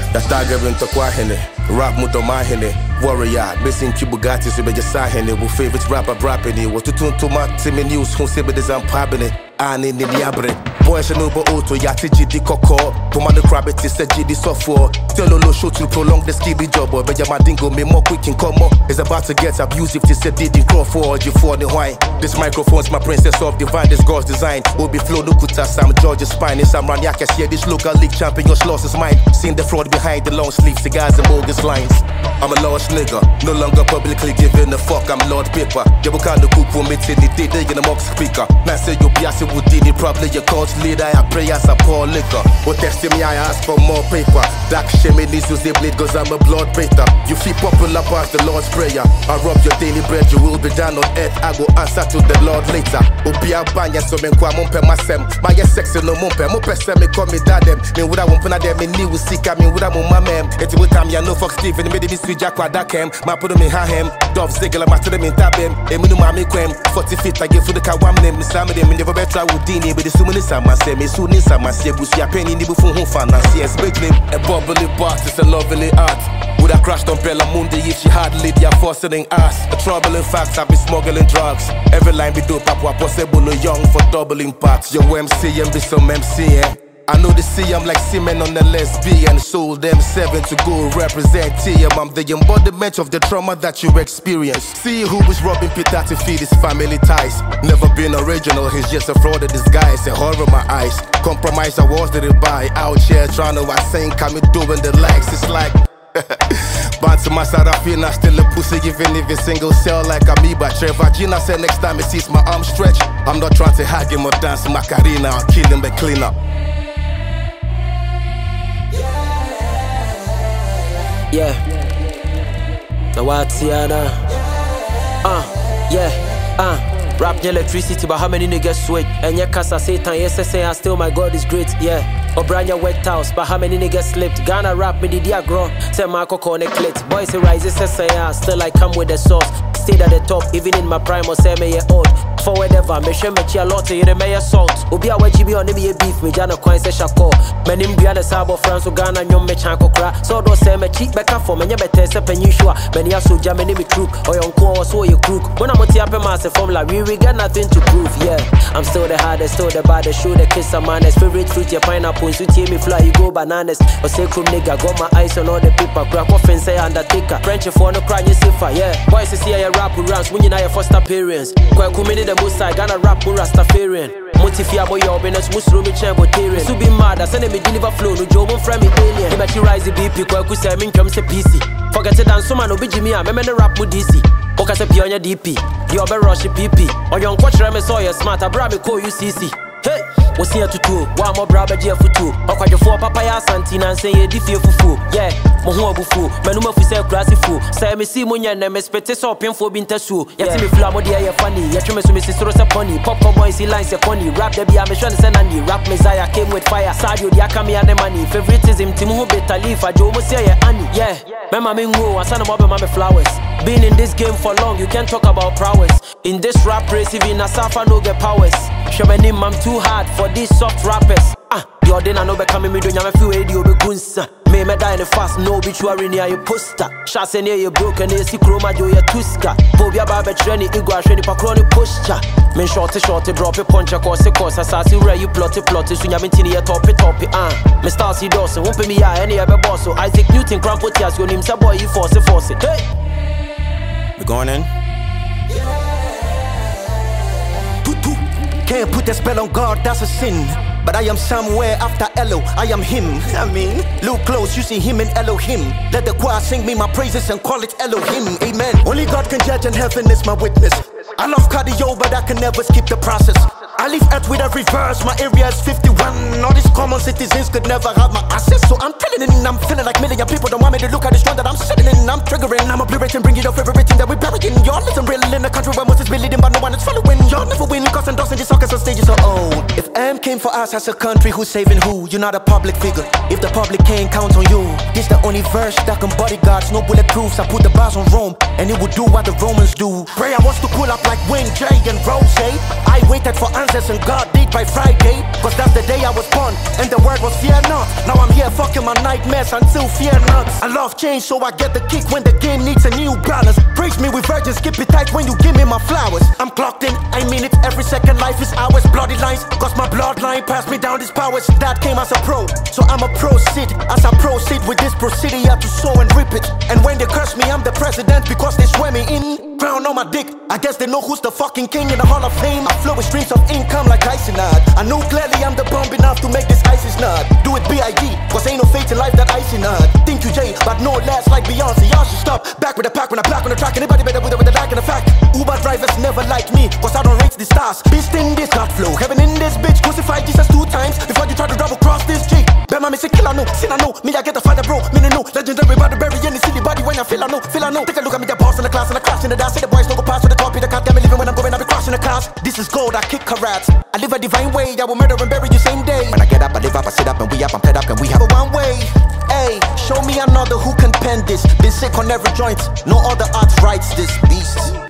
Ya stagger into Kwahene, rap muto mahene, warrior, missing Kibugati, so be just sahene, who favorite rapper rapping it, was to tune to my Timmy News, who say this I'm pabbing and in the abre. Boys and over auto, yati GD coco, Pomado Crabbit is a GD software. Tell Lolo show to prolong the skibby job, but Yamadingo me more quick and come up. Is about to get abusive to say did in Crawford, you for the wine. This microphone's my princess of divine, this God's design. Will be flow no kuta, Sam George's spine, and Sam Ranyaka, yeah, this local league champion, your loss is mine. Seen the fraud behind the long sleeve cigars and bogus lines. I'm a lost nigga, no longer publicly giving a fuck, I'm Lord Paper. You can't cook for me till the day they in a mock speaker. Now say you be as would did it, probably your coach leader, I pray as a poor liquor. What testing me, I ask for more paper. Dark shame needs use the blade, cause I'm a blood breaker. You feel popular past the Lord's prayer. I rob your daily bread, you will be down on earth, I go answer to the Lord later. Ubia banya so men kwa mumpe masem. My sexy no mumpe, mumpe se me call me dadem. Me would I wumpe na dem, me ni usika, me would I mumma mem. It's with time, ya no fuck Stephen, me this Jack Wadakem, my put him in Hahem, Dove Ziggler, my to them in Tabem, Emunu Mami Quem, 40 feet, I give for the Kawam name, some of them never better with Dini, but the Sumanis, my say, me soon is my say, Busia Penny, Nibu Fan, I see as big name, a bubbly boss, it's a lovely art. Would I crashed on Bella Mundi if she had Lydia forcing ass? A troubling facts, I be smuggling drugs. Every line be dope, up possible, no young for double impacts. Your MC and be some MC, eh? I know the CM like semen on the lesbian. Sold them 7 to go represent TM. I'm the embodiment of the trauma that you experience. See who was robbing Peter to feed his family ties. Never been original, he's just a fraud of disguise. A horror in my eyes. Compromise awards that it buy. Out here trying to sing, coming doing the legs. It's like Bounce to my Sarafina, still a pussy, even if it's single cell like amoeba. Trevor Gina said next time he sees my arm stretch, I'm not trying to hug him or dance Macarena. I'll kill him and clean up. Yeah. The Watiana. Rap the electricity, but how many niggas switch? And yeah, Casa Satan, yes, I say, I still my God is great, yeah. Obranya wet house, but how many niggas slipped? Ghana rap me the diagro, say Marco connect clit. Boys rises, say, still I come with the sauce. Stayed at the top, even in my prime, or say me old. For whatever, me shame me chia lot, you may assault. Ubi awa jibi on me beef, me jana coin se shako. Menim bia the sabo France, Ghana, nyom me chanko cra. So do say me cheap back up for me, better se penyishwa. Many asu jamani me crook, or yon ko so you crook. When I'm a tiape massive formula, we got nothing to prove, yeah. I'm still the hardest, still the baddest, show the kiss of madness. Favorite fruit, your pineapple, so tear me fly, you go bananas. Or say crum nigga, got my eyes on all the people, crack off and say undertaker. French for no crying, you safer, yeah. Boys see a rap who runs when you know your first appearance. Quite committed the most I gonna rap who Rastafarian. Motifia boy, your business, Muslim, Chambotarian. So be mad, I send me deliver flow, no job on from me alien. He make you rise the BP, quite could say, I mean, come say PC. Forget it, and so man, obey me, I'm a rap with DC. Oka se pi on your DP, you be rush PP. On your coach, I'm so you're smart, I brought me call UCC. Hey, what's here to do? One more brother, Jeff for two. Or your 4 papaya Santina and say, if you for yeah, Mohobu fool, Manuma for sale classy fool. Say, me see Munya and me spete so painful bin tasu. Yet me flamo dear, funny, yet you miss Mrs. Rosa Pony, Popcorn boys, he lines your pony, rap the Bia Mission Sandy, rap Messiah came with fire, Sadio, Yakami and the money, favoritism, Timu better leave, I Joe Mosia, Annie, yeah. Mama Mingo, I son of Mama Flowers. Been in this game for long, you can't talk about prowess. In this rap race, even a Safa no get powers. Show me name, I'm too hard for these soft rappers. Your dinner no becoming me doing a few radio be gunsa. May me die in the fast, no obituary near your poster. Shots near your broken, you see chroma, do your tuska. Pobia barber training, igua training, pacroni posture. Men shorty, drop a punch, a course, assassin, where you plotty, soon you have been in your toppy. Me Stacy Dawson, won't pay me any other boss. So Isaac Newton, Crampotias, your name's a boy, you force it. Hey! We going in? Can't put a spell on God, that's a sin. But I am somewhere after Elo, I am him. I mean, look close, you see him in Elohim. Let the choir sing me my praises and call it Elohim. Amen. Only God can judge and heaven is my witness. I love cardio, but I can never skip the process. I leave earth with every verse, my area is 51. All these common citizens could never have my access. So I'm feeling it and I'm feeling like million people don't want me to look at the strong that I'm sitting in. I'm triggering, I'm obliterating, bringing up everything that we're burying. Y'all listen real in a country where most is leading, but no one is following. Y'all never win, cause endorsing these suckers on stages are old. If M came for us as a country, who's saving who? You're not a public figure. If the public can't count on you, this the only verse that can bodyguards, no bulletproofs. I put the bars on Rome, and it will do what the Romans do. Prayer wants to pull up like Wayne J and Rose. I waited for answers and God did by Friday. Cause that's the day I was born, and the word was fear not. Now I'm here fucking my nightmares until fear not. I love change, so I get the kick when the game needs a new balance. Praise me with virgins, skip it tight when you give me my flowers. I'm clocked in, I mean it, every second life is ours. Bloody lines, cause my bloodline passed me down these powers. That came as a pro, so I'm a proceed. As I proceed with this procedure to sow and reap it. And when they curse me, I'm the president because they swear me in. Crown on my dick, I guess they know who's the fucking king in the Hall of Fame. I flow with streams of income like Icenard. I know clearly I'm the bomb enough to make this ISIS nod. Do it B.I.G, cause ain't no fate in life that Icenard. Think you Jay, but no last like Beyonce. Y'all should stop, back with the pack when I black on the track. Anybody better with the back in the fact. Uber drivers never like me, cause I don't rate the stars. Beast in this, God flow, heaven in this bitch. Crucified Jesus 2 times before you try to double cross this G. Bema me say kill I know, sin I know. Me I get the father bro, me no know. Legendary body bury any silly body when I feel I know. Take a look at me, the boss in the class and the class in the dance. Say the boys don't go past with the copy, the cat get me living when I'm going, I be crossing the cars. This is gold, I kick karats. I live a divine way, I will murder and bury you same day. When I get up, I live up, I sit up, and we up, I'm fed up, and we have a one way. Hey, show me another who can pen this. Been sick on every joint, no other art writes this beast.